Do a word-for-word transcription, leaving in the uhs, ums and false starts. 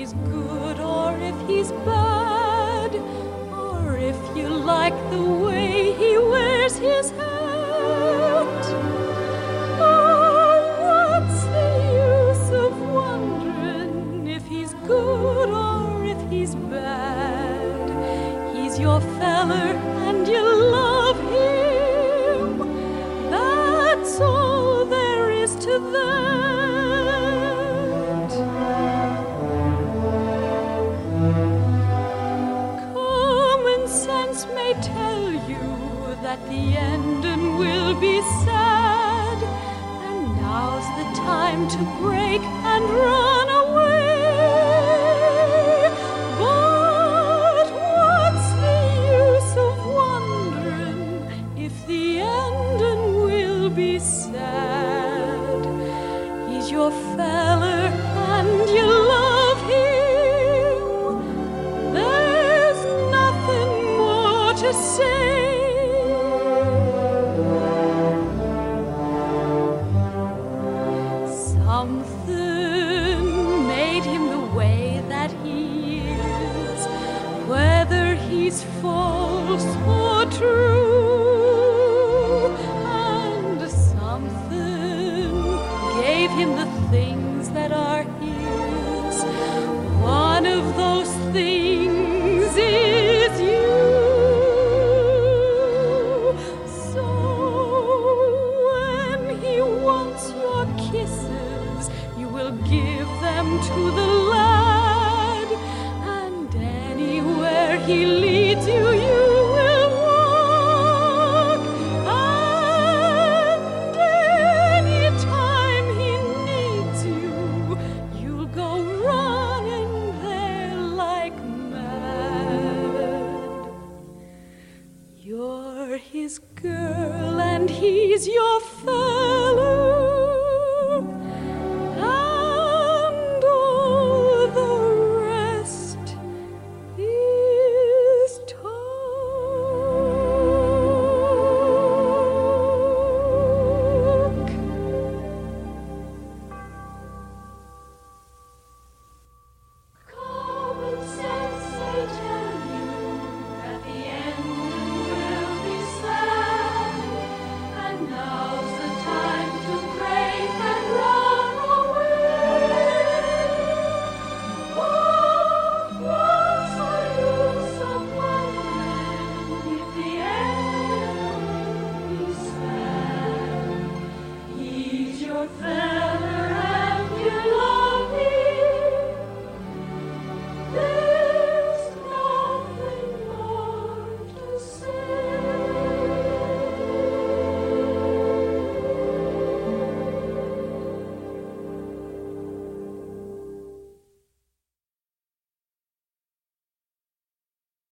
he's good or if he's bad, or if you like the way he wears his hat. Oh, what's the use of wondering if he's good or if he's bad? He's your feller and you love him. That's all there is to that. Common sense may tell you that the ending will be sad, and now's the time to break and run away. But what's the use of wondering if the ending will be sad? He's your feller and you love him. There's nothing more to say. Something made him the way that he is, whether he's false or true. And something gave him the things that are his. One of those things is you. So when he wants your kisses, you will give them to the lad, and anywhere he leads you, you will walk. And anytime he needs you, you'll go running there like mad. You're his girl and he's your fellow. And all the rest is talk. Common sense may tell you that the end will be sad, and now's the time to break and run away. Oh, what's the use of wondering if the end will be sad? He's your friend.